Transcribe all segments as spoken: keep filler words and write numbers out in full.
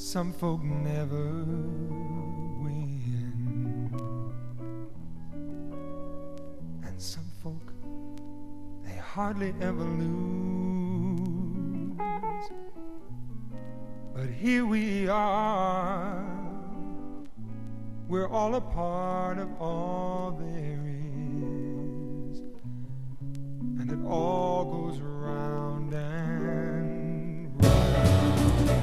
Some folk never win, and some folk, they hardly ever lose. But here we are, we're all a part of all there is, and it all goes round and round.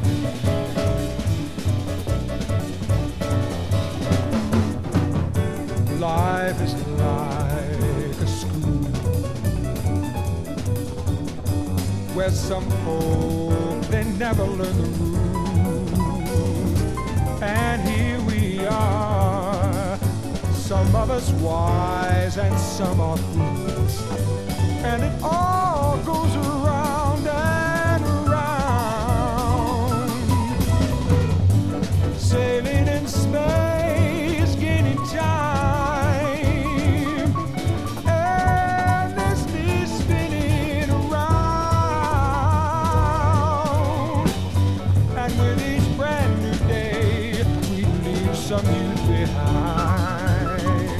Life is like a school where some folk, they never learn the rules. And here we are, some of us wise and some are fools, and it all goes around and around. Sailing in space, gaining time, endlessly spinning around. And with each brand new day, we leave some youth behind.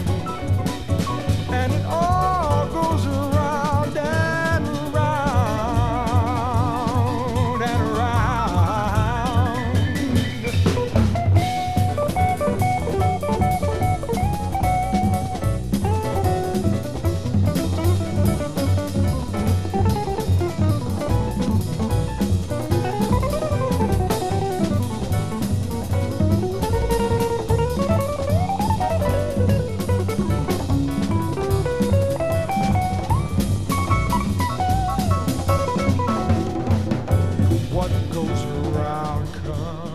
And it all goes around and around and around. What goes around comes